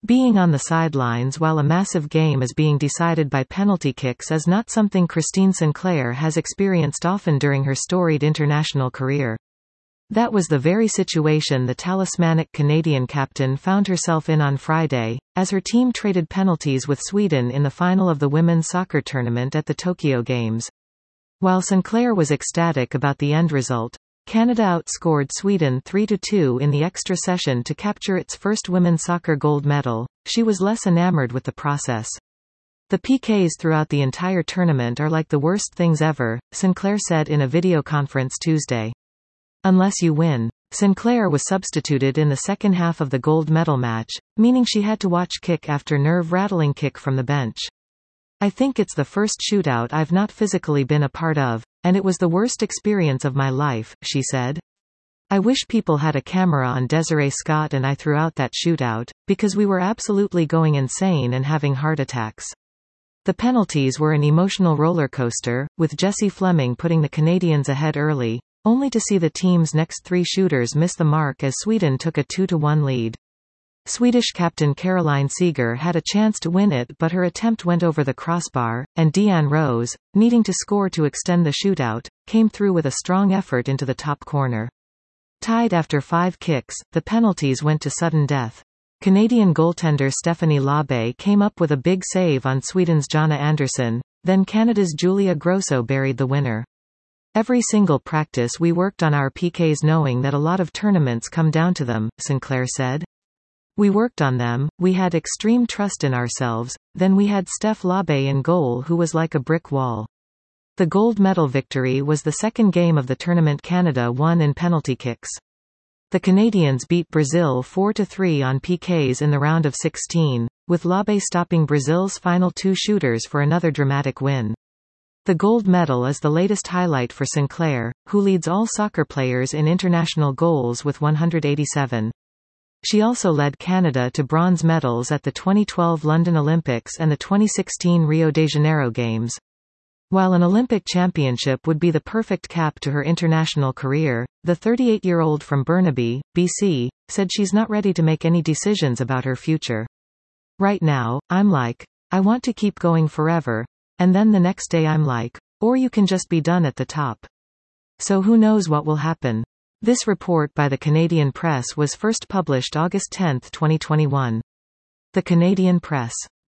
Being on the sidelines while a massive game is being decided by penalty kicks is not something Christine Sinclair has experienced often during her storied international career. That was the very situation the talismanic Canadian captain found herself in on Friday, as her team traded penalties with Sweden in the final of the women's soccer tournament at the Tokyo Games. While Sinclair was ecstatic about the end result, Canada outscored Sweden 3-2 in the extra session to capture its first women's soccer gold medal. She was less enamored with the process. The PKs throughout the entire tournament are like the worst things ever, Sinclair said in a video conference Tuesday. Unless you win. Sinclair was substituted in the second half of the gold medal match, meaning she had to watch kick after nerve-rattling kick from the bench. I think it's the first shootout I've not physically been a part of, and it was the worst experience of my life, she said. I wish people had a camera on Desiree Scott and I throughout that shootout, because we were absolutely going insane and having heart attacks. The penalties were an emotional roller coaster, with Jessie Fleming putting the Canadians ahead early, only to see the team's next three shooters miss the mark as Sweden took a 2-1 lead. Swedish captain Caroline Seeger had a chance to win it, but her attempt went over the crossbar, and Deanne Rose, needing to score to extend the shootout, came through with a strong effort into the top corner. Tied after 5 kicks, the penalties went to sudden death. Canadian goaltender Stephanie Labe came up with a big save on Sweden's Jonna Andersson, then Canada's Julia Grosso buried the winner. Every single practice we worked on our PKs knowing that a lot of tournaments come down to them, Sinclair said. We worked on them, we had extreme trust in ourselves, then we had Steph Labe in goal who was like a brick wall. The gold medal victory was the second game of the tournament Canada won in penalty kicks. The Canadians beat Brazil 4-3 on PKs in the round of 16, with Labe stopping Brazil's final 2 shooters for another dramatic win. The gold medal is the latest highlight for Sinclair, who leads all soccer players in international goals with 187. She also led Canada to bronze medals at the 2012 London Olympics and the 2016 Rio de Janeiro Games. While an Olympic championship would be the perfect cap to her international career, the 38-year-old from Burnaby, BC, said she's not ready to make any decisions about her future. Right now, I'm like, I want to keep going forever. And then the next day I'm like, or you can just be done at the top. So who knows what will happen. This report by the Canadian Press was first published August 10, 2021. The Canadian Press.